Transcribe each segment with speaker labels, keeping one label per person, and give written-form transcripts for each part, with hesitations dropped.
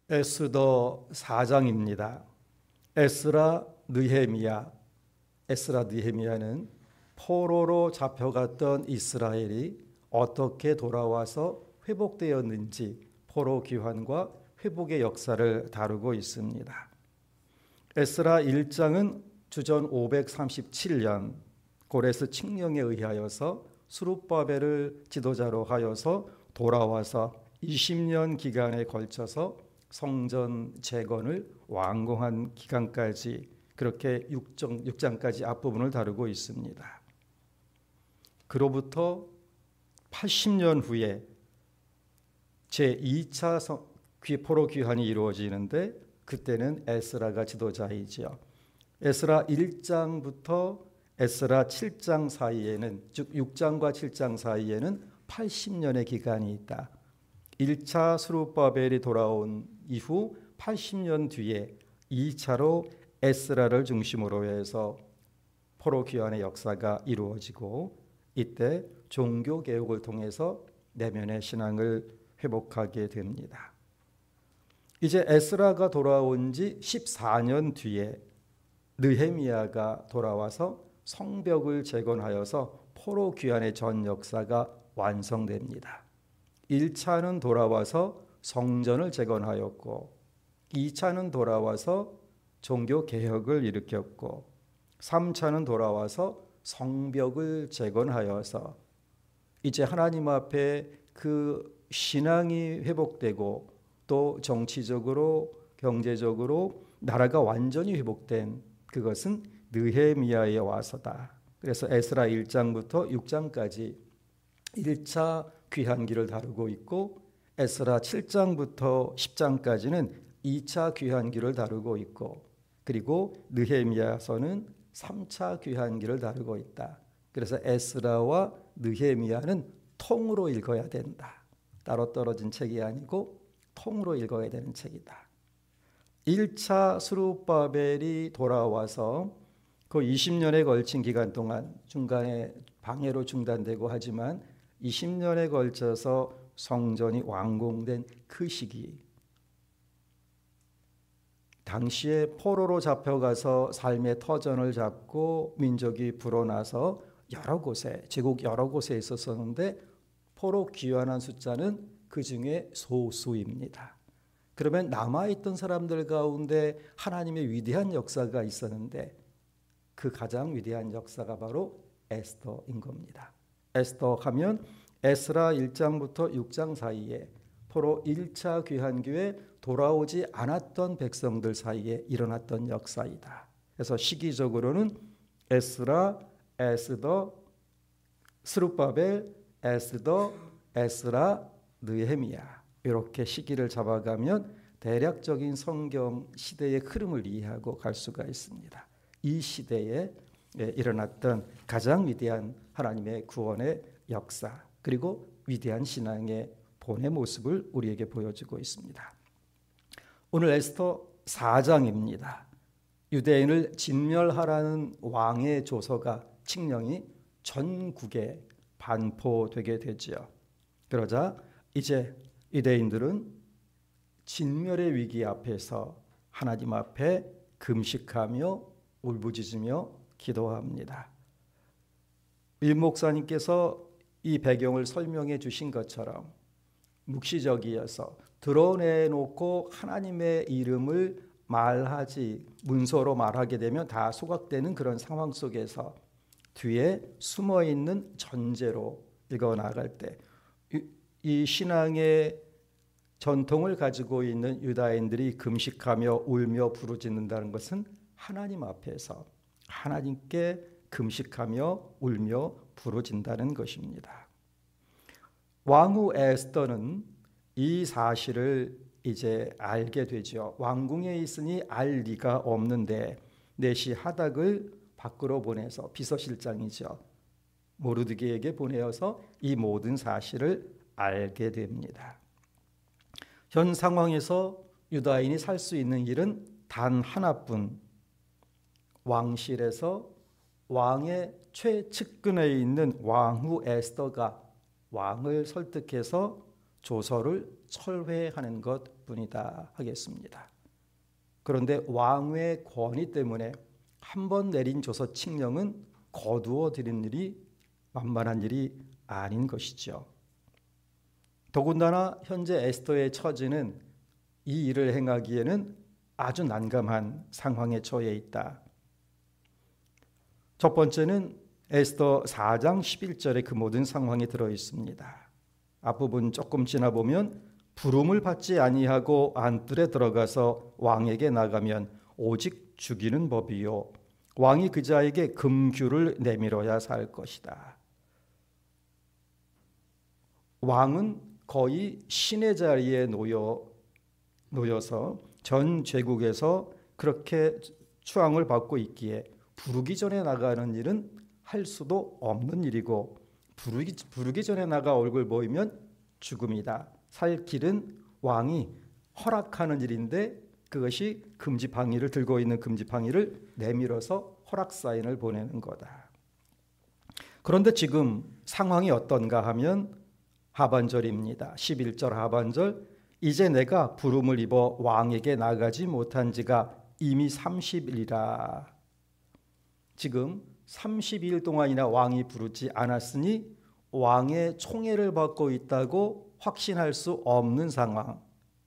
Speaker 1: 에스더 4장입니다. 에스라 느헤미야는 포로로 잡혀갔던 이스라엘이 어떻게 돌아와서 회복되었는지 포로 귀환과 회복의 역사를 다루고 있습니다. 에스라 1장은 주전 537년 고레스 칙령에 의하여서 스룹바벨을 지도자로 하여서 돌아와서 20년 기간에 걸쳐서 성전 재건을 완공한 기간까지 그렇게 6장까지 앞부분을 다루고 있습니다. 그로부터 80년 후에 제2차 포로 귀환이 이루어지는데 그때는 에스라가 지도자이지요. 에스라 1장부터 에스라 7장 사이에는, 즉 6장과 7장 사이에는 80년의 기간이 있다. 1차 스룹바벨이 돌아온 이후 80년 뒤에 2차로 에스라를 중심으로 해서 포로 귀환의 역사가 이루어지고, 이때 종교 개혁을 통해서 내면의 신앙을 회복하게 됩니다. 이제 에스라가 돌아온 지 14년 뒤에 느헤미야가 돌아와서 성벽을 재건하여서 포로 귀환의 전 역사가 완성됩니다. 1차는 돌아와서 성전을 재건하였고, 2차는 돌아와서 종교 개혁을 일으켰고, 3차는 돌아와서 성벽을 재건하여서 이제 하나님 앞에 그 신앙이 회복되고 또 정치적으로 경제적으로 나라가 완전히 회복된 그것은 느헤미야에 와서다. 그래서 에스라 1장부터 6장까지 1차 귀환기를 다루고 있고, 에스라 7장부터 10장까지는 2차 귀환기를 다루고 있고, 그리고 느헤미야서는 3차 귀환기를 다루고 있다. 그래서 에스라와 느헤미야는 통으로 읽어야 된다. 따로 떨어진 책이 아니고 통으로 읽어야 되는 책이다. 1차 스룹바벨이 돌아와서 그 20년에 걸친 기간 동안 중간에 방해로 중단되고 하지만 20년에 걸쳐서 성전이 완공된 그 시기, 당시에 포로로 잡혀가서 삶의 터전을 잡고 민족이 불어나서 여러 곳에, 제국 여러 곳에 있었었는데 포로 귀환한 숫자는 그 중에 소수입니다. 그러면 남아있던 사람들 가운데 하나님의 위대한 역사가 있었는데 그 가장 위대한 역사가 바로 에스더인 겁니다. 에스더 하면 에스라 1장부터 6장 사이에 포로 1차 귀환기에 돌아오지 않았던 백성들 사이에 일어났던 역사이다. 그래서 시기적으로는 에스라, 에스더, 스룹바벨, 에스더, 에스라, 느헤미야 이렇게 시기를 잡아가면 대략적인 성경 시대의 흐름을 이해하고 갈 수가 있습니다. 이 시대에 일어났던 가장 위대한 하나님의 구원의 역사, 그리고 위대한 신앙의 본의 모습을 우리에게 보여주고 있습니다. 오늘 에스더 4장입니다. 유대인을 진멸하라는 왕의 조서가, 칙령이 전국에 반포되게 되지요. 그러자 이제 유대인들은 진멸의 위기 앞에서 하나님 앞에 금식하며 울부짖으며 기도합니다. 임 목사님께서 이 배경을 설명해 주신 것처럼 묵시적이어서 드러내놓고 하나님의 이름을 말하지, 문서로 말하게 되면 다 소각되는 그런 상황 속에서 뒤에 숨어있는 전제로 읽어나갈 때 이 신앙의 전통을 가지고 있는 유다인들이 금식하며 울며 부르짖는다는 것은 하나님 앞에서 하나님께 금식하며 울며 부르짖는다는 것입니다. 왕후 에스더는 이 사실을 이제 알게 되죠. 왕궁에 있으니 알 리가 없는데 내시 하닥을 밖으로 보내서, 비서실장이죠, 모르드게에게 보내어서 이 모든 사실을 알게 됩니다. 현 상황에서 유다인이 살 수 있는 일은 단 하나뿐, 왕실에서 왕의 최측근에 있는 왕후 에스더가 왕을 설득해서 조서를 철회하는 것 뿐이다 하겠습니다. 그런데 왕의 권위 때문에 한 번 내린 조서 칙령은 거두어 들인 일이 만만한 일이 아닌 것이죠. 더군다나 현재 에스더의 처지는 이 일을 행하기에는 아주 난감한 상황에 처해 있다. 첫 번째는 에스더 4장 11절에 그 모든 상황이 들어 있습니다. 앞부분 조금 지나보면 부름을 받지 아니하고 안뜰에 들어가서 왕에게 나가면 오직 죽이는 법이요 왕이 그 자에게 금규를 내밀어야 살 것이다. 왕은 거의 신의 자리에 놓여서 전 제국에서 그렇게 추앙을 받고 있기에 부르기 전에 나가는 일은 할 수도 없는 일이고 부르기 전에 나가 얼굴 보이면 죽음이다. 살 길은 왕이 허락하는 일인데 그것이 금지팡이를 들고 있는 금지팡이를 내밀어서 허락 사인을 보내는 거다. 그런데 지금 상황이 어떤가 하면 하반절입니다. 11절 하반절 이제 내가 부름을 입어 왕에게 나가지 못한 지가 이미 30일이라. 지금 30일 동안이나 왕이 부르지 않았으니 왕의 총애를 받고 있다고 확신할 수 없는 상황.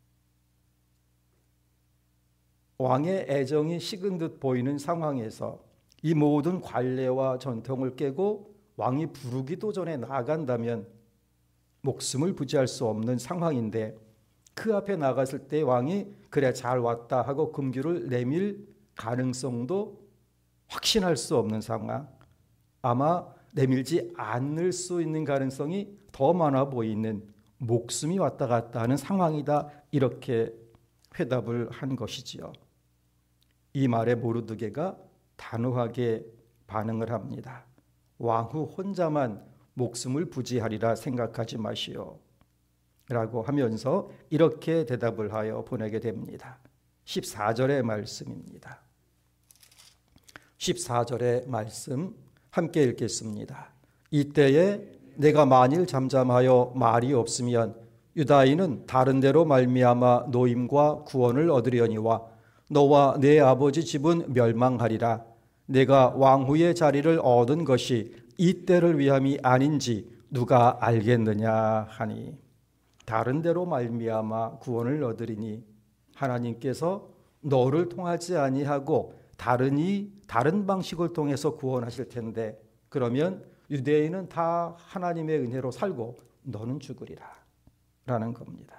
Speaker 1: 왕의 애정이 식은 듯 보이는 상황에서 이 모든 관례와 전통을 깨고 왕이 부르기도 전에 나간다면 목숨을 부지할 수 없는 상황인데 그 앞에 나갔을 때 왕이 그래 잘 왔다 하고 금규를 내밀 가능성도 확신할 수 없는 상황. 아마 내밀지 않을 수 있는 가능성이 더 많아 보이는 목숨이 왔다 갔다 하는 상황이다. 이렇게 회답을 한 것이지요. 이 말에 모르드게가 단호하게 반응을 합니다. 왕후 혼자만 목숨을 부지하리라 생각하지 마시오 라고 하면서 이렇게 대답을 하여 보내게 됩니다. 14절의 말씀입니다. 14절의 말씀 함께 읽겠습니다. 이때에 내가 만일 잠잠하여 말이 없으면 유다인은 다른 데로 말미암아 노임과 구원을 얻으려니와 너와 내 아버지 집은 멸망하리라. 내가 왕후의 자리를 얻은 것이 이때를 위함이 아닌지 누가 알겠느냐 하니. 다른 데로 말미암아 구원을 얻으리니 하나님께서 너를 통하지 아니하고 다른 방식을 통해서 구원하실 텐데 그러면 유대인은 다 하나님의 은혜로 살고 너는 죽으리라 라는 겁니다.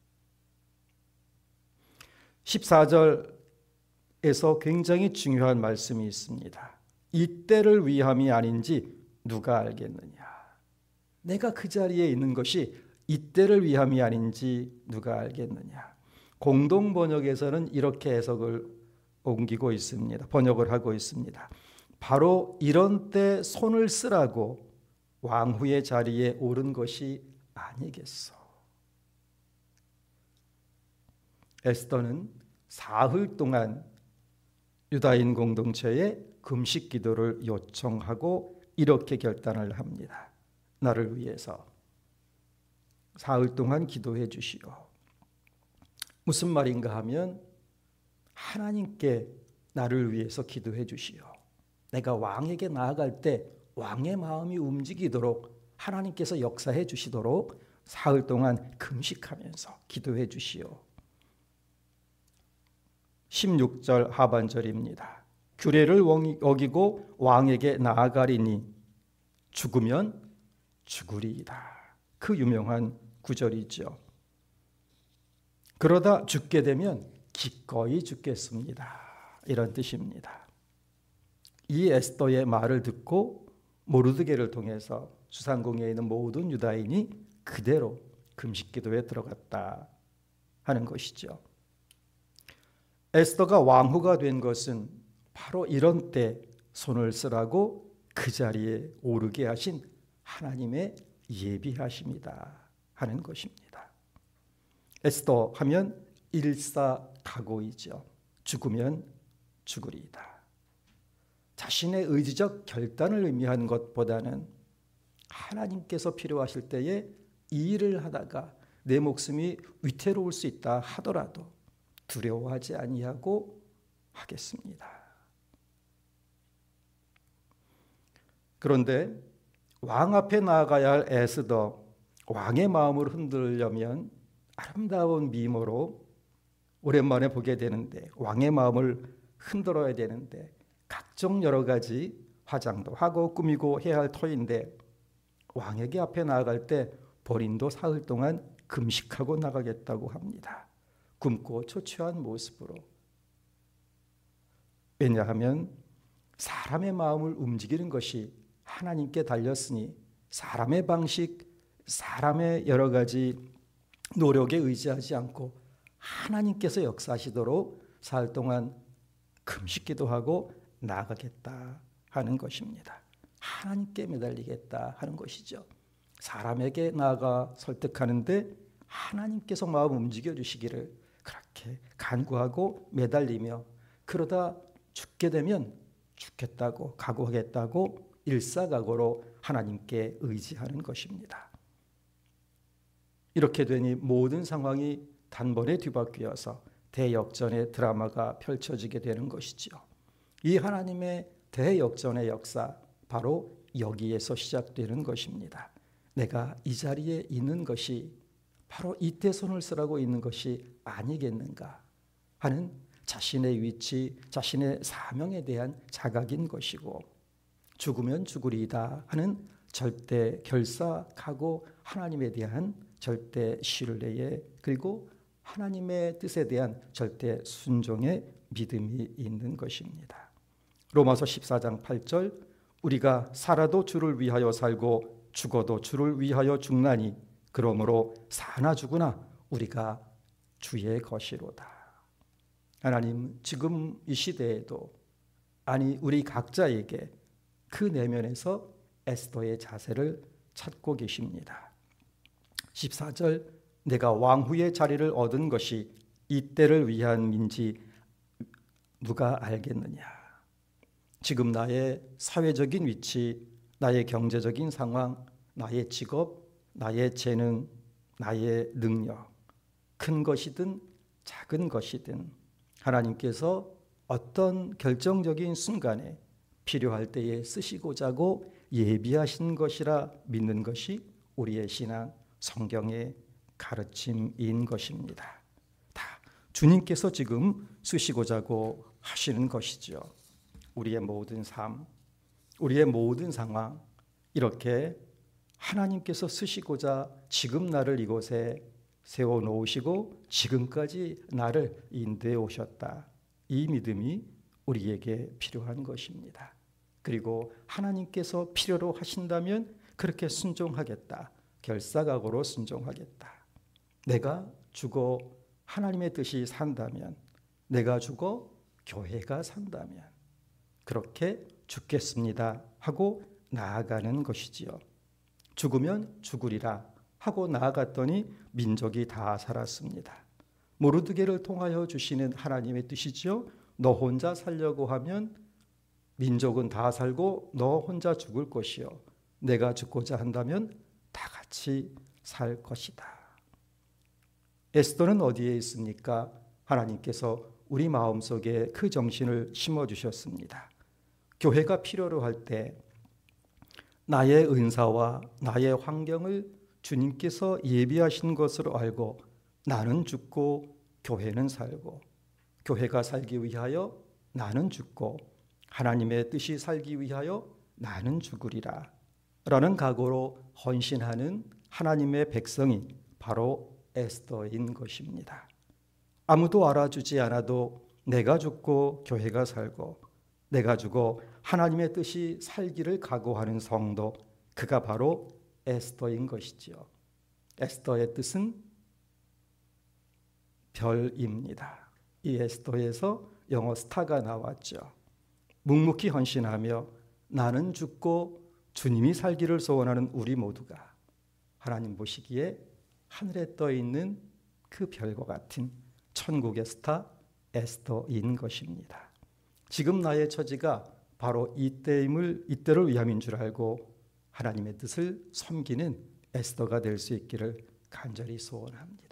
Speaker 1: 14절에서 굉장히 중요한 말씀이 있습니다. 이때를 위함이 아닌지 누가 알겠느냐. 내가 그 자리에 있는 것이 이때를 위함이 아닌지 누가 알겠느냐. 공동 번역에서는 이렇게 해석을 옮기고 있습니다. 번역을 하고 있습니다. 바로 이런 때 손을 쓰라고 왕후의 자리에 오른 것이 아니겠소. 에스더는 사흘 동안 유다인 공동체에 금식 기도를 요청하고 이렇게 결단을 합니다. 나를 위해서 사흘 동안 기도해 주시오. 무슨 말인가 하면 하나님께 나를 위해서 기도해 주시오. 내가 왕에게 나아갈 때 왕의 마음이 움직이도록 하나님께서 역사해 주시도록 사흘 동안 금식하면서 기도해 주시오. 16절 하반절입니다. 규례를 어기고 왕에게 나아가리니 죽으면 죽으리이다. 그 유명한 구절이죠. 그러다 죽게 되면 기꺼이 죽겠습니다. 이런 뜻입니다. 이 에스더의 말을 듣고 모르드게를 통해서 수상궁에 있는 모든 유다인이 그대로 금식기도에 들어갔다 하는 것이죠. 에스더가 왕후가 된 것은 바로 이런 때 손을 쓰라고 그 자리에 오르게 하신 하나님의 예비하심이다 하는 것입니다. 에스더 하면 일사각오이죠. 죽으면 죽으리이다. 자신의 의지적 결단을 의미하는 것보다는 하나님께서 필요하실 때에 이 일을 하다가 내 목숨이 위태로울 수 있다 하더라도 두려워하지 아니하고 하겠습니다. 그런데 왕 앞에 나아가야 할 에스더, 왕의 마음을 흔들려면 아름다운 미모로 오랜만에 보게 되는데, 왕의 마음을 흔들어야 되는데 각종 여러 가지 화장도 하고 꾸미고 해야 할 터인데, 왕에게 앞에 나아갈 때 본인도 사흘 동안 금식하고 나가겠다고 합니다. 굶고 초췌한 모습으로. 왜냐하면 사람의 마음을 움직이는 것이 하나님께 달렸으니 사람의 방식, 사람의 여러 가지 노력에 의지하지 않고 하나님께서 역사하시도록 사흘 동안 금식기도 하고 나아가겠다 하는 것입니다. 하나님께 매달리겠다 하는 것이죠. 사람에게 나아가 설득하는데 하나님께서 마음 움직여 주시기를 그렇게 간구하고 매달리며, 그러다 죽게 되면 죽겠다고 각오하겠다고 일사각오로 하나님께 의지하는 것입니다. 이렇게 되니 모든 상황이 단번에 뒤바뀌어서 대역전의 드라마가 펼쳐지게 되는 것이지요. 이 하나님의 대역전의 역사, 바로 여기에서 시작되는 것입니다. 내가 이 자리에 있는 것이 바로 이때 손을 쓰라고 있는 것이 아니겠는가 하는 자신의 위치, 자신의 사명에 대한 자각인 것이고, 죽으면 죽으리이다 하는 절대 결사, 각오, 하나님에 대한 절대 신뢰에, 그리고 하나님의 뜻에 대한 절대 순종의 믿음이 있는 것입니다. 로마서 14장 8절, 우리가 살아도 주를 위하여 살고 죽어도 주를 위하여 죽나니 그러므로 사나 죽으나 우리가 주의 것이로다. 하나님, 지금 이 시대에도, 아니 우리 각자에게 그 내면에서 에스더의 자세를 찾고 계십니다. 14절, 내가 왕후의 자리를 얻은 것이 이때를 위함인지 누가 알겠느냐. 지금 나의 사회적인 위치, 나의 경제적인 상황, 나의 직업, 나의 재능, 나의 능력, 큰 것이든 작은 것이든 하나님께서 어떤 결정적인 순간에 필요할 때에 쓰시고자 하고 예비하신 것이라 믿는 것이 우리의 신앙, 성경의 가르침인 것입니다. 다 주님께서 지금 쓰시고자 하고 하시는 것이죠. 우리의 모든 삶, 우리의 모든 상황, 이렇게 하나님께서 쓰시고자 지금 나를 이곳에 세워놓으시고 지금까지 나를 인도해 오셨다. 이 믿음이 우리에게 필요한 것입니다. 그리고 하나님께서 필요로 하신다면 그렇게 순종하겠다. 결사각오로 순종하겠다. 내가 죽어 하나님의 뜻이 산다면, 내가 죽어 교회가 산다면 그렇게 죽겠습니다 하고 나아가는 것이지요. 죽으면 죽으리라 하고 나아갔더니 민족이 다 살았습니다. 모르드게를 통하여 주시는 하나님의 뜻이지요. 너 혼자 살려고 하면 민족은 다 살고 너 혼자 죽을 것이요, 내가 죽고자 한다면 다 같이 살 것이다. 에스더는 어디에 있습니까? 하나님께서 우리 마음속에 그 정신을 심어주셨습니다. 교회가 필요로 할 때 나의 은사와 나의 환경을 주님께서 예비하신 것으로 알고 나는 죽고 교회는 살고, 교회가 살기 위하여 나는 죽고 하나님의 뜻이 살기 위하여 나는 죽으리라 라는 각오로 헌신하는 하나님의 백성이 바로 에스더인 것입니다. 아무도 알아주지 않아도 내가 죽고 교회가 살고, 내가 죽어 하나님의 뜻이 살기를 각오하는 성도, 그가 바로 에스더인 것이지요. 에스더의 뜻은 별입니다. 이 에스더에서 영어 스타가 나왔죠. 묵묵히 헌신하며 나는 죽고 주님이 살기를 소원하는 우리 모두가 하나님 보시기에 하늘에 떠 있는 그 별과 같은 천국의 스타 에스더인 것입니다. 지금 나의 처지가 바로 이때를 위함인 줄 알고 하나님의 뜻을 섬기는 에스더가 될 수 있기를 간절히 소원합니다.